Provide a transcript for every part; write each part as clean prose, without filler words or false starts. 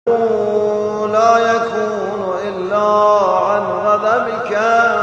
لا يكون إلا عن غضبك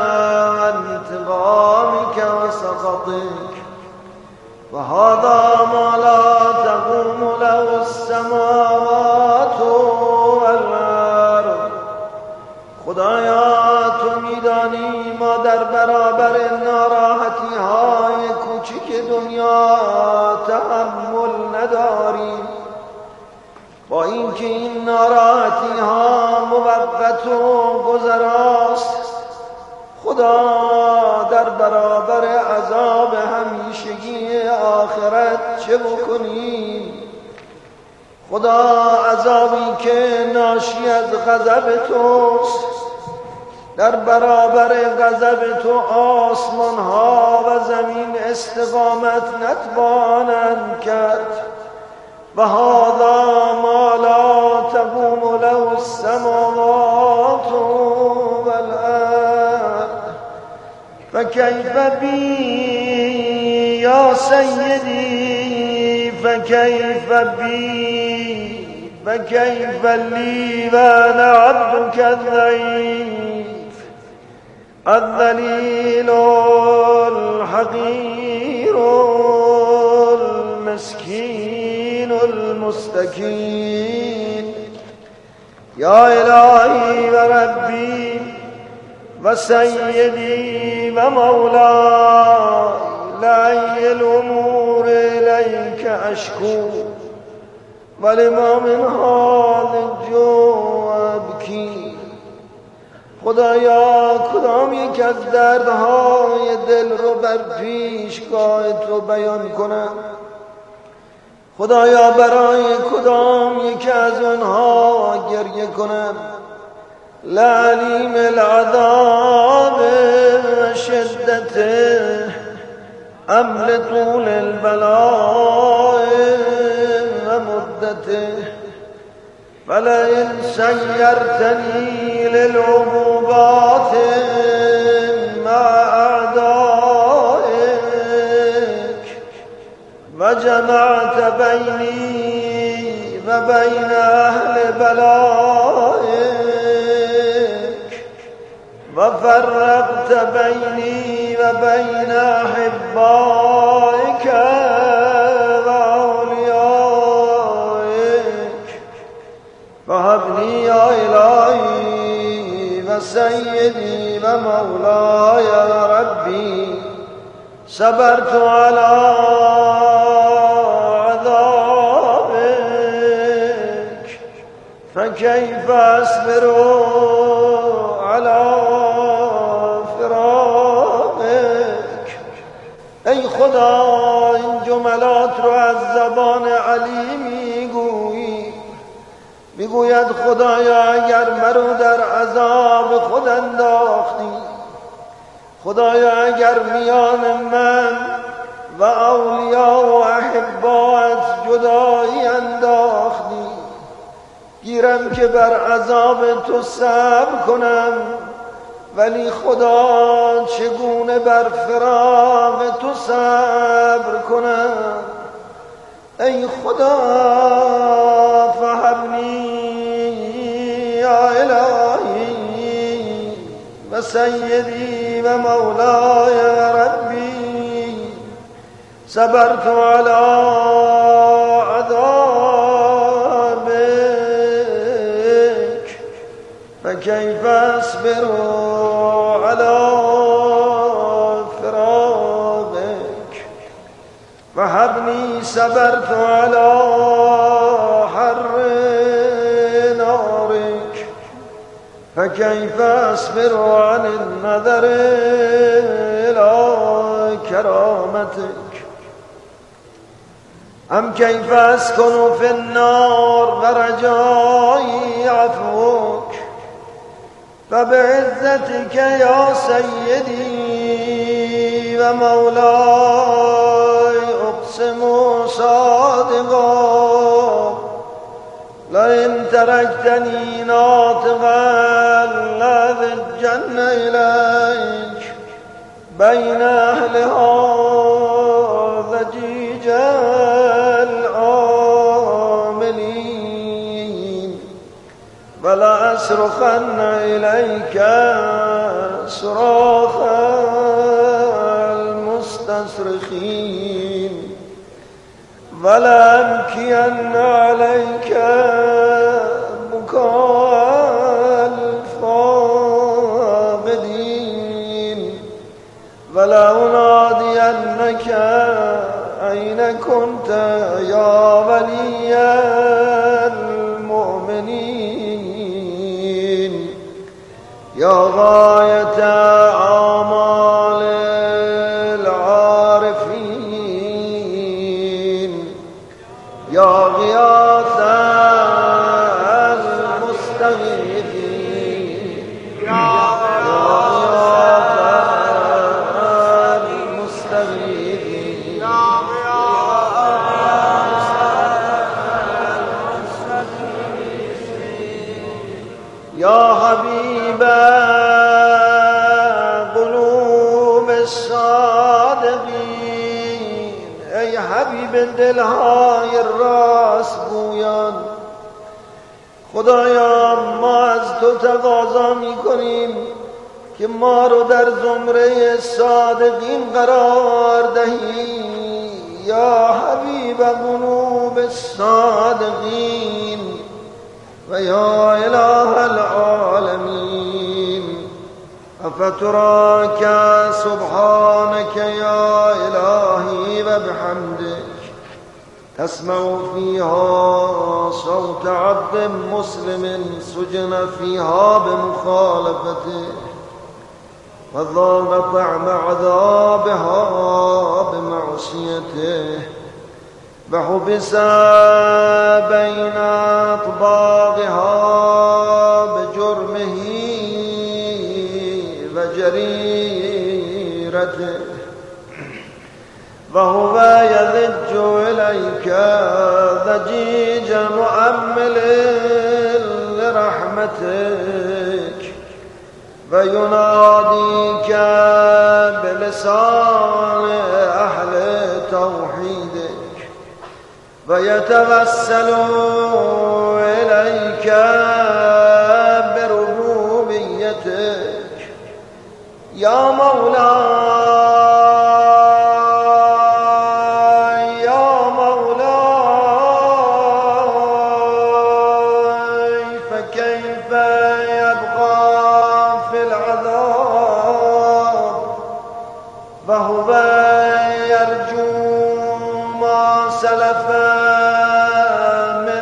وانتقامك وسخطك، وهذا ما لا تقوم له السماوات والأرض. خدایا تو میدانی ما در برابر ناراحتی های کوچک دنیا تحمل نداریم، با اینکه این ناراحتی ها موقت و گذراست. خدا در برابر عذاب همیشگی آخرت چه بکنیم؟ خدا عذابی که ناشی از غضب توست، در برابر غضب تو آسمان ها و زمین استقامت نتوانند کرد. و هذا ما لا تقوم له السماوات والأرض. فكيف بي يا سيدي، فكيف بي، فكيف لي وأنا عبدك الضعيف الذليل الحقير المسكين المستكين. يا إلهي وربي وسيدي ومولاي، لأي الأمور إليك أشكو، ولما من هذا الجوع أبكي. خدایا کدام یک از دردهای دل رو بر پیشگاه تو بیان کنم؟ خدایا برای کدام یک از اونها گریه کنم؟ لعلیم العذاب شدته ام لطول البلاء و مدته، فلئن سيرتني للعقوبات مع أعدائك وجمعت بيني وبين أهل بلائك وفرقت بيني وبين أحبائك فهب لي يا إلهي وسيدي ومولاي يا ربي، صبرت على عذابك فكيف أصبر على فراقك. ای خدا این جملات رو از زبان علی میگوید خدایا اگر مرا در عذاب خود انداختی، خدایا اگر میان من و اولیاء و احبایت جدایی انداختی، گیرم که بر عذاب تو صبر کنم، ولی خدا چگونه بر فراق تو صبر کنم؟ ای خدا فهمنی یا الهی و سیدی و مولاي ربی، صبرت على عذابك فكيف اصبر على فراقك. فهبني صبرت على حر نارك فكيف أصبر عن النظر إلى كرامتك. أم كيف أسكن في النار ورجائي عفوك. فبعزتك يا سيدي ومولاي أقسم صادقا، لئن تركتني ناطقا لأذجن إليك بين أهلها ضجيج العاملين. ولأصرخن إليك صراخ المستصرخين ولأبكين عليك بكاء الفاقدين ولأنادينك أين كنت يا ولي المؤمنين يا غاية آمال العارفين يا غياث المستغيثين يا غياث المستغيثين يا حبيب قلوب الصادقين ای حبیب دلهای راست گویان خدایا ما از تو تقاضا می کنیم که ما رو در زمره صادقین قرار دهی یا حبیب قلوب الصادقین و یا اله العالمین افتراک سبحانك یا الهی و بحمدك تسمع فيها صوت عبد مسلم سجن فيها بمخالفته وذاق طعم عذابها بمعصيته وحبس بين أطباقها بجرمه وجريرته وهو يذج إليك ضجيج مؤمل لرحمتك ويناديك بلسان أهل توحيدك ويتوسل إليك بربوبيتك يا مولاي يا مولاي فكيف يبقى في العذاب وهو يرجو ما سلف من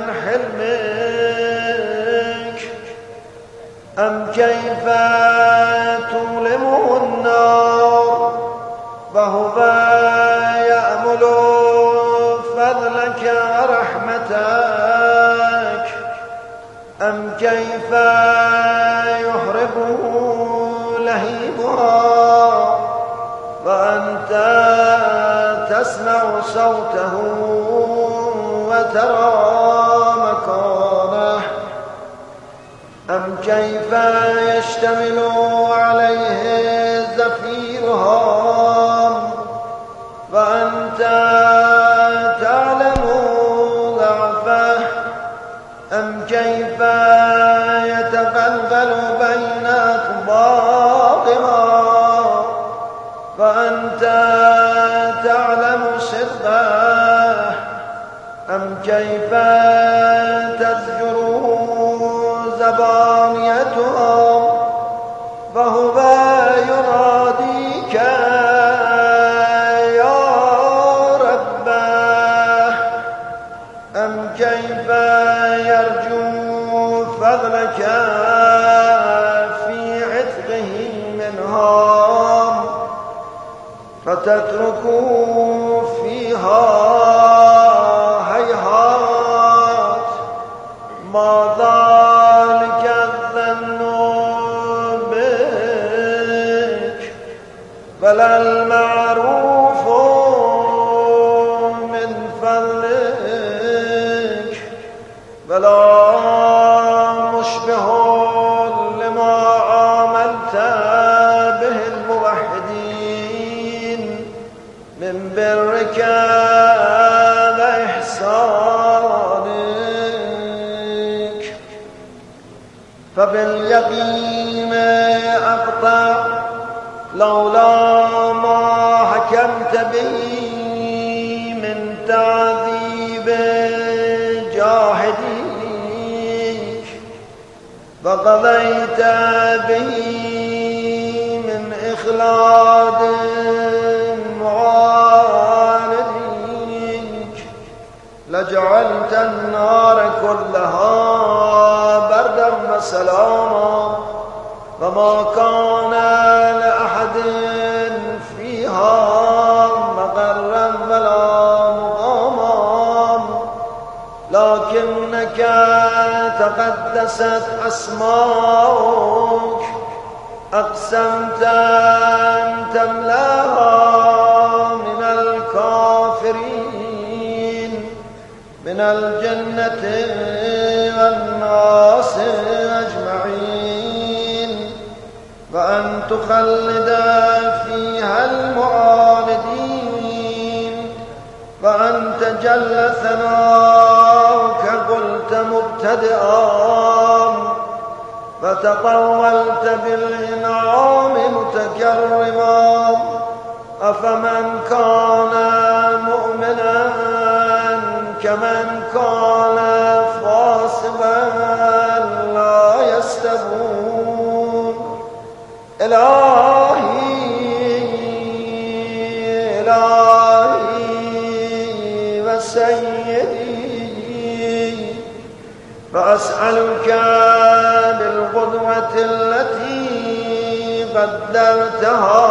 حلمك أم كيف تظلمه النار وهو يأمل فضلك ورحمتك أم كيف يحرقه لهيبها وأنت تسمع صوته وترى مكانه أم كيف يشتمل عليه زفيرها وأنت تعلم ضعفه أم كيف يتقلقل بين أطباقها وأنت تعلم صدقه أم كيف تزجر زبانيتهم وهو يناديك يا ربه أم كيف يرجو فضلك في عتقه منهم فتترك فيها هيهات ما ذلك الظن بك ولا المعروف من فضلك ولا مشبه لما عاملت به الموحدين من برك وإحسانك فباليقين أقطع لولا ما حكمت به من تعذيب جاحديك فقضيت به من إخلاد معانديك لجعلت النار كلها بردا وسلاما وما كان لأحد فيها مقرا ولا مقاما لكنك تقدست أسماؤك أقسمت أن تملاها من الكافرين من الجنة والناس أجمعين وأن تخلد فيها المعاندين وأنت جل ثناؤك قلت مبتدئا فتطولت بالإنعام متكرما أفمن كان مؤمنا كمن كان فاسقا لا يستوون إلهي وسيدي فأسألك بالقدوة التي قدرتها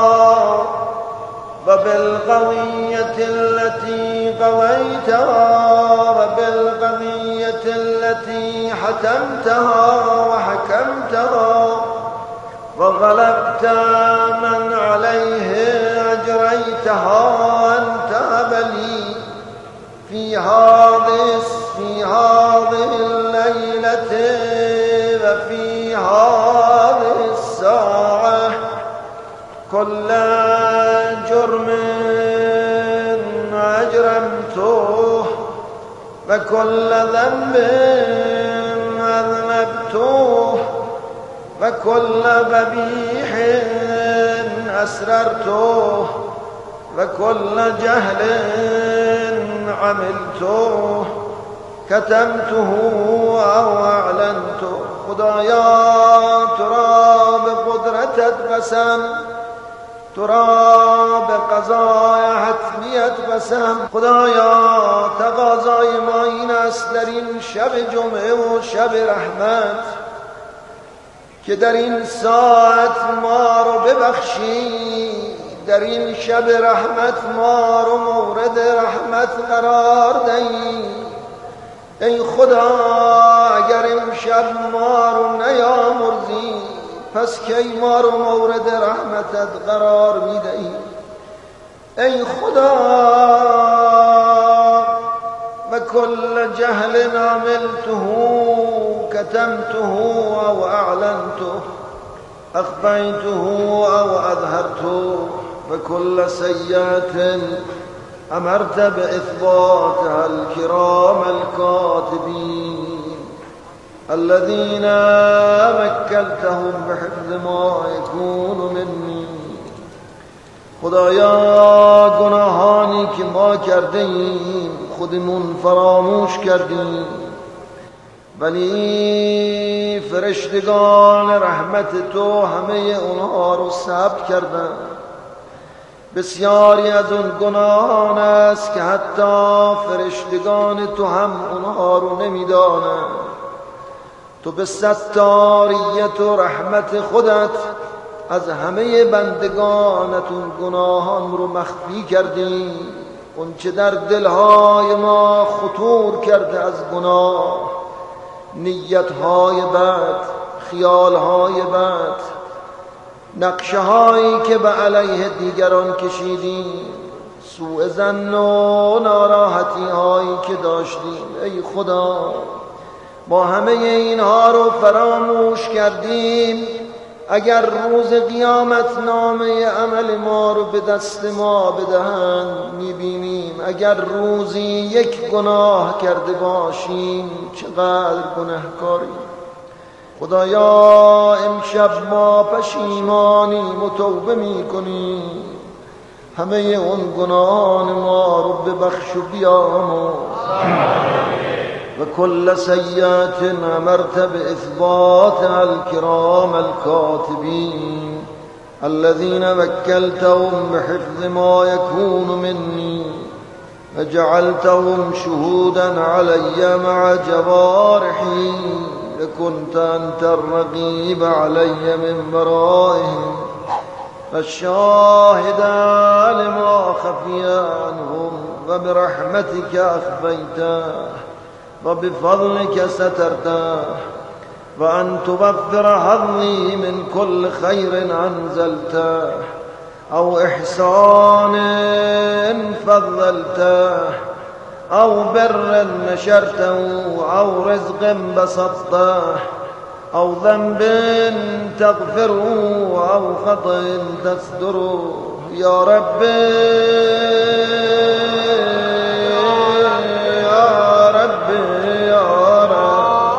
وبالقضية التي قضيتها وبالقضية التي حتمتها وحكمتها وغلبت من عليه أجريتها أن تهب لي في هذه الليلة وفي هذه الساعة كل جرم أجرمته وكل ذنب أذنبته وكل قبيح أسررته وكل جهل عملته كتمته أو أعلنته خدایا ترى بقدرتت قسم ترى بقضای حتمیت قسم خدایا تقاضای ما این است در این شب جمعه و شب رحمت که در این ساعت ما رو ببخشی در این شب رحمت ما رو مورد رحمت قرار دهی ای خدا اگر امشب ما رو نیامرزی پس کی ما رو مورد رحمتت قرار میدهی ای خدا و کل جهل عملته كتمته او اعلنته اخفيته او اظهرته وكل سيئة امرت باثباتها الكرام الكاتبين الذين وكلتهم بحفظ ما يكون مني خدایا گناهانی که ما کرده ایم خودمون فراموش کردیم ولی فرشتگان رحمت تو همه اونها رو ثبت کردن بسیاری از اون گناهان است که حتی فرشتگان تو هم اونها رو نمیدانند تو به ستاریت و رحمت خودت از همه بندگانتون گناهان رو مخفی کردی اون چه در دلهای ما خطور کرده از گناه نیتهای بد خیالهای بد نقشه هایی که به علیه دیگران کشیدیم سوء ظن و ناراحتی هایی که داشتیم ای خدا ما همه اینها رو فراموش کردیم اگر روز قیامت نامه عمل ما رو به دست ما بدهند میبینیم اگر روزی یک گناه کرده باشیم چقدر گناهکاریم خدایا امشب ما پشیمانیم و توبه میکنیم، همه اون گناهان ما رو ببخش و بیامرز، و کل سیئت امرت باثباتها الكرام الكاتبین الذين وكلتهم بحفظ ما يكون مني وجعلتهم شهودا علي مع جوارحي لكنت أنت الرقيب علي من ورائهم فالشاهد لما خفي عنهم وبرحمتك أخفيته وبفضلك سترته وأن توفر حظي من كل خير أنزلته أو إحسان فضلته أو بر نشرته أو رزق بسطته أو ذنب تغفره أو خطأ تستره يا رب يا رب يا رب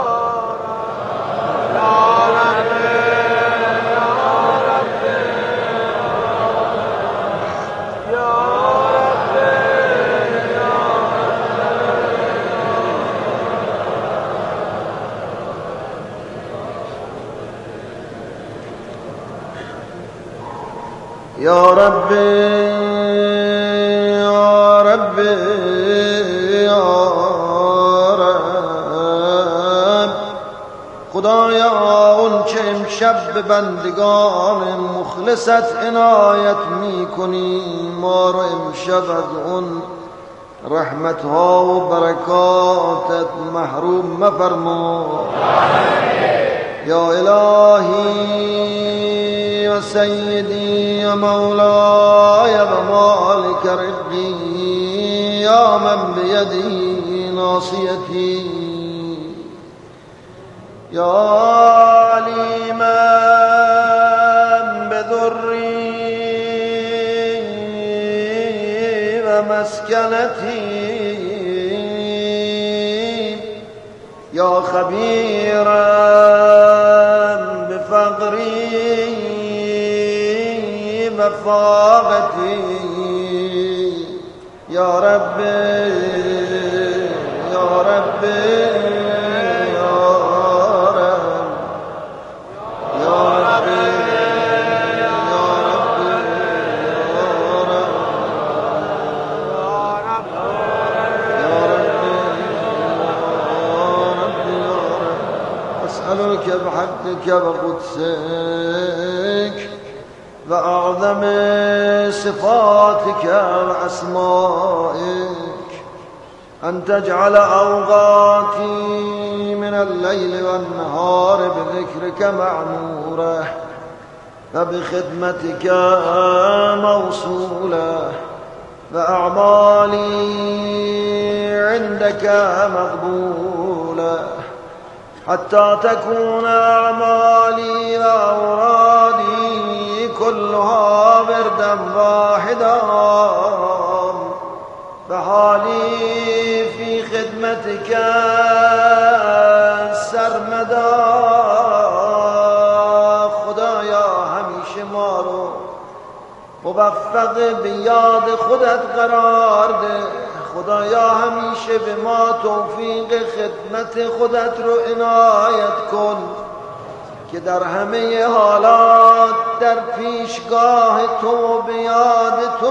يا رب يا رب يا رب خدایا اون چه امشب به بندگان مخلصت عنایت میکنی ما رو امشب از اون رحمتها و برکاتت محروم مفرما یا الهی و سیدی و مولاي و مالک رزقی یا من بیدی ناصیتی یا علیما بضری و مسکنتی یا خبیرا بفقری و فاقتی یا رب یا رب أسألك بحقك وقدسك وأعظم صفاتك وأسمائك أن تجعل أوقاتي من الليل والنهار بذكرك معمورة فبخدمتك موصولة وأعمالي عندك مقبولة حتى تكون أعمالي وأورادي كلها بردا واحدا بحالي في خدمتك سرمدا خدایا همیشه ما رو موفق به یاد خودت قرار ده خدایا همیشه به ما توفیق خدمت خودت رو عنایت کن که در همه حالات در پیشگاه تو به یاد تو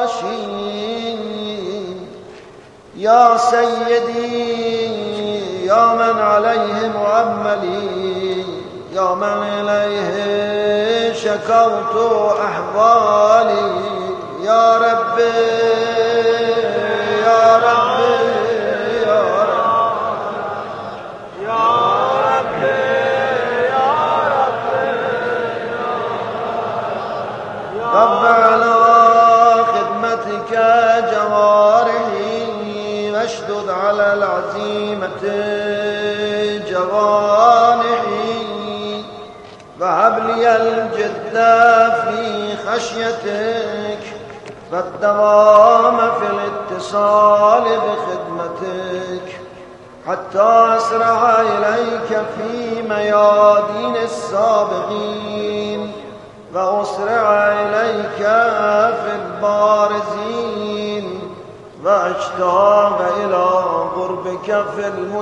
باشیم یا سیدی یا من علیه معملی یا من الیه شکوت احوالی یا رب یا رب یا رب یا رب رب على خدمتك جوارحي واشدد على العزيمة جوانحي وهب لي الجد في خشيتك والدوام في الاتصال بخدمتك حتى أسرع إليك في ميادين السابقين وأسرع إليك في البارزين وأشتاق إلى قربك في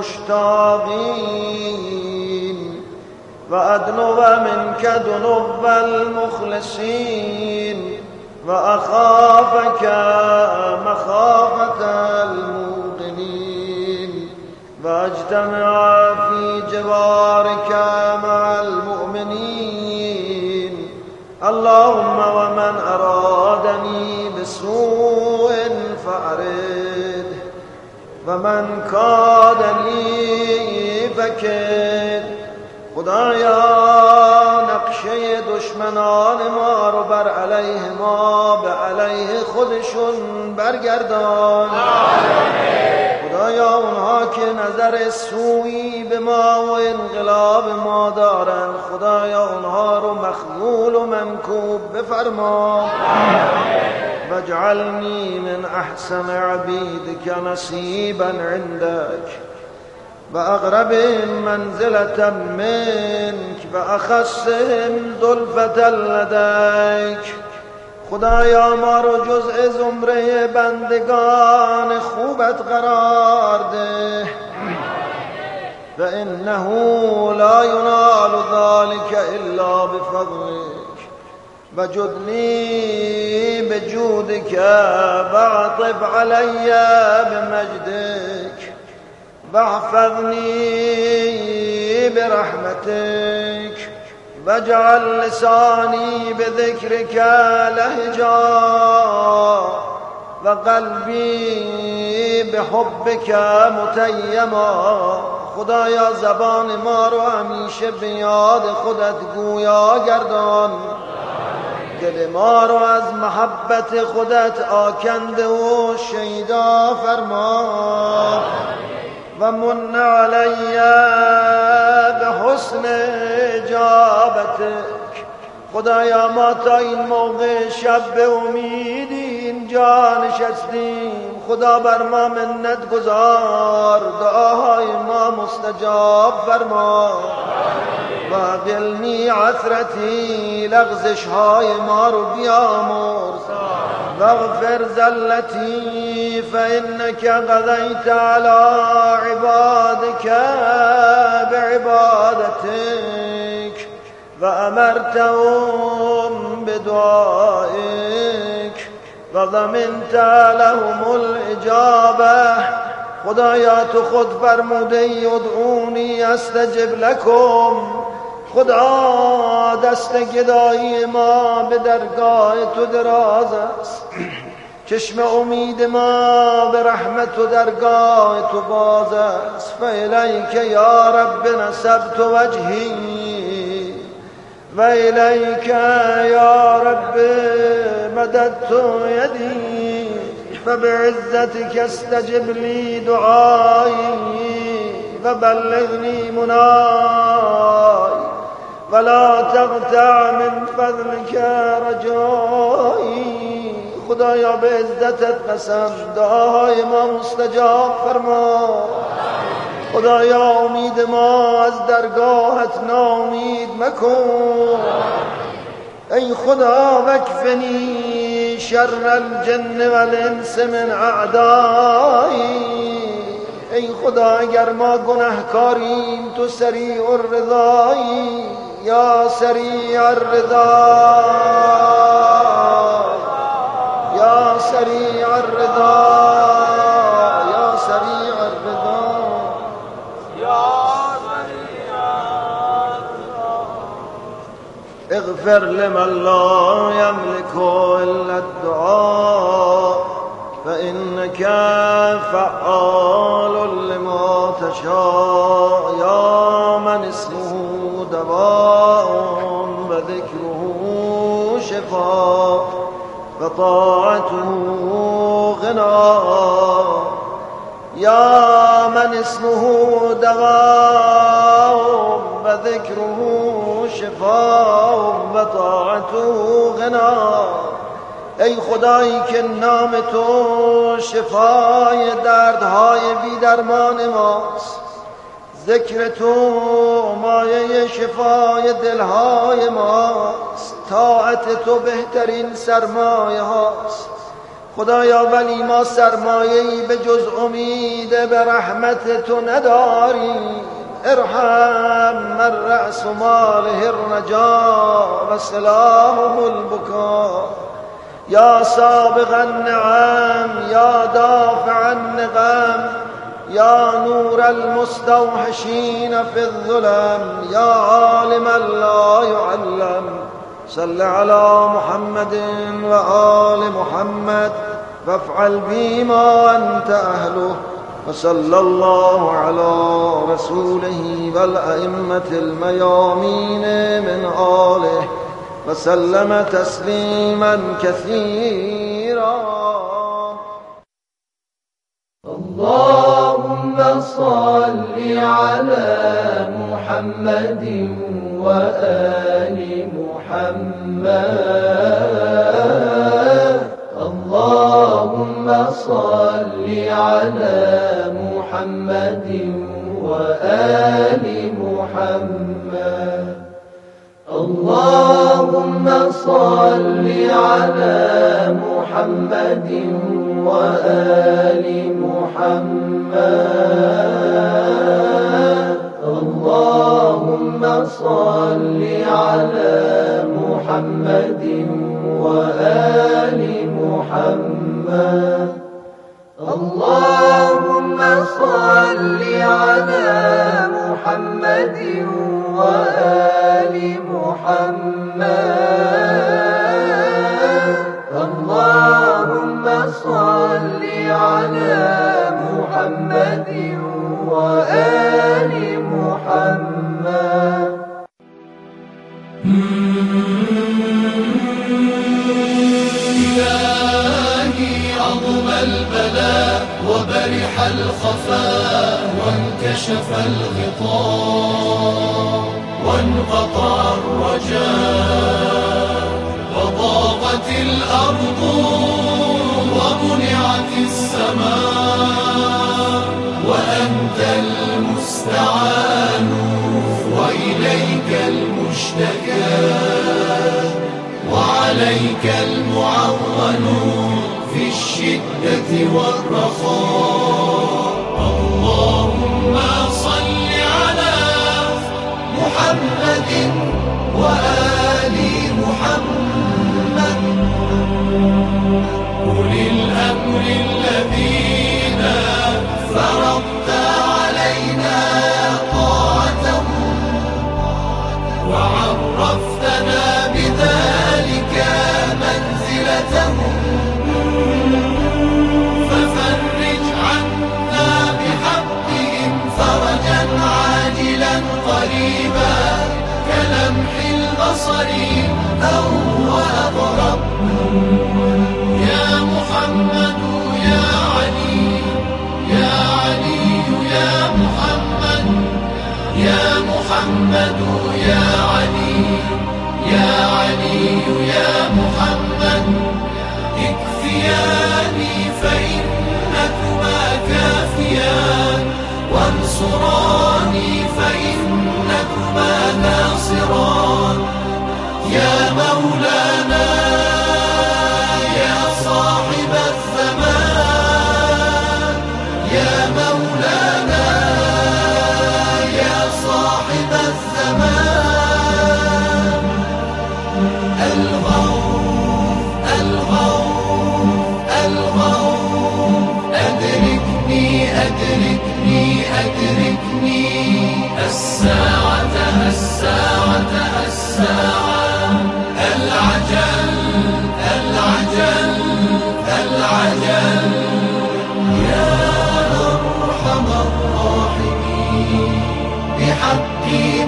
المشتاقين وأدنو منك دنو المخلصين وأخافك مخافة الموقنين وأجتمع في جوارك مع المؤمنين. اللهم ومن أرادني بسوء فأرد ومن كادني فكد. خدایا نقشه دشمنان ما رو بر علیه ما به علیه خودشون برگردان. خدایا اونها که نظر سوئی به ما و انقلاب ما دارن، خدایا اونها رو مخذول و منکوب بفرما. واجعلنی من احسن عبیدک نصیبا عندک و اقربهم منزلة منك و اخصهم زلفة لديك. خدایا ما رو جزء زمره بندگان خوبت قرار ده فإنه لا ينال ذلك إلا بفضلك وجدني بجودك واعطف علي بمجدك واحفظني برحمتك واجعل لساني بذكرك لهجا وقلبي بحبك متيما. خدایا زبان ما رو همیشه به یاد خودت گویا گردان، دل ما رو از محبت خودت آکنده و شیدا فرما. و من علی بحسن اجابتک. خدایا ما تا این موقع شب به امید اینجا نشستیم، خدا بر ما منت گذار، دعاهای ما مستجاب فرما. و قلنی عثرتی، لغزش های ما رو بیامرز. واغفر زلتی فإنك قضيت على عبادك بعبادتك وأمرتهم بدعائك وضمنت لهم الإجابة. خدایا تو خود فرموده ای ادعونی استجب لکم. خدا دست گدایی ما به درگاه تو دراز است، چشم امید ما به رحمت و درگاه تو باز است. فالیک یا رب نسبت وجهی و الیک یا رب مددت یدی فبعزتك استجب لی دعایی و بلغنی منای ولا تقطع من فضلك رجایی. خدایا به عزتت قسم دعاهای ما مستجاب فرما. خدایا امید ما از درگاهت ناامید مکن. ای خدا وکفنی شر الجن والانس من اعدایی. ای خدا اگر ما گناهکاریم تو سریع الرضایی، یا سریع الرضا یا سریع الرضا یا سریع الرضا یا سریع الرضا. اغفر لمن لا يملك الا الدعاء فإنك فعال لما تشاء. یا من اسمه دواء وذكره شفاء وطاعته غناء. یا من اسمه دواء وذكره شفاء وطاعته غناء. ای خدایی که نام تو شفای دردهای بی درمان ماست، ذکر تو مایه شفای دلهای ماست، طاعت تو بهترین سرمایه هاست. خدایا ولی ما سرمایه‌ای به جز امید به رحمت تو نداریم. ارحم من رأس ماله الرجا و سلاحه البکا، یا سابق النعم یا دافع النقم، یا نور المستوحشین فی الظلم، یا عالما لا يعلم. صل على محمد و آل محمد وافعل بما انت اهله، وصلى الله على رسوله والأئمة الميامين من آله وسلم تسليما كثيرا. اللهم صل على محمد وآل محمد. اللهم صل على محمد وآل محمد. اللهم صل على محمد وآل محمد. اللهم صل على محمد وآل محمد. اللهم صل على محمد وآل محمد. اللهم صل على محمد وآل محمد. إلهي عظم البلاء وبرح الخفاء وانكشف الغطاء وانقطع الرجاء وضاقت الأرض ومنعت السماء، وأنت المستعان وإليك المشتكى وعليك المعون في الشدة والرخاء. اللهم صل على محمد وآل محمد أولي الأمر الذين فرضت علينا طاعتهم وعرفتنا بذلك منزلتهم، ففرج عنا بحقهم فرجا عاجلا قريبا كلمح البصر أو أقرب. يا محمد يا علي يا علي يا محمد، يا محمد يا علي يا علي يا محمد، اكفياني فإنكما كافيان، وانصراني فإنكما ناصران. يا مولانا يا صاحب الزمان، يا مولانا يا صاحب الزمان. الغوث الغوث الغوث، أدركني أدركني أدركني، الساعة الساعة الساعة، العجل العجل العجل. يا أرحم الراحمين بحق